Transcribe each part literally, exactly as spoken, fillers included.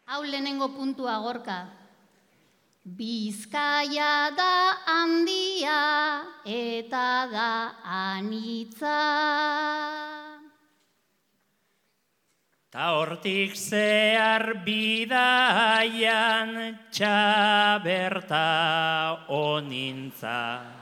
Hau lehenengo puntua Gorka. Bizkaia da handia eta da anitza. Ta hortik zehar bidaian txaberta onintza.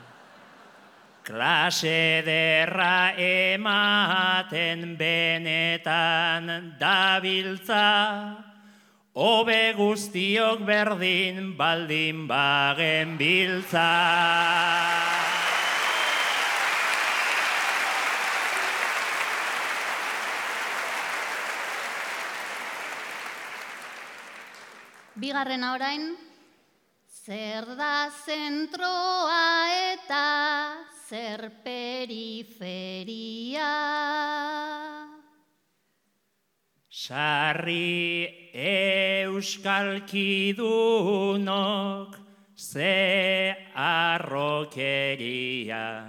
Klase derra ematen benetan dabiltza. Hobe guztiok berdin baldin bagen biltza. Bigarrena orain, zer da zentroa eta zer periferia. Sarri euskalkidunok ze arrokeria.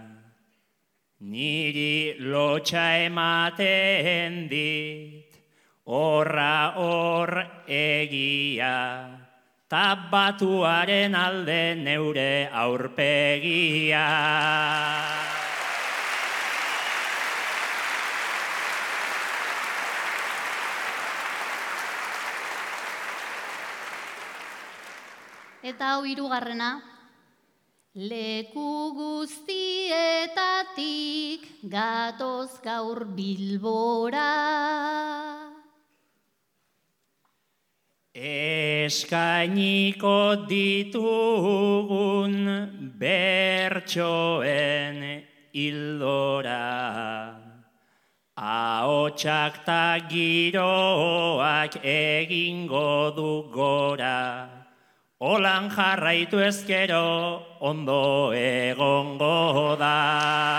Niri lotxa ematen dit, horra hor egia. Ta batuaren alde neure aurpegia. Eta hau hirugarrena, leku guztietatik gatoz gaur Bilbora. Eskainiko ditugun bertsoen hildora. Ahotsak ta giroak egingo du gora. Holan jarraitu ezkero ondo egongo da.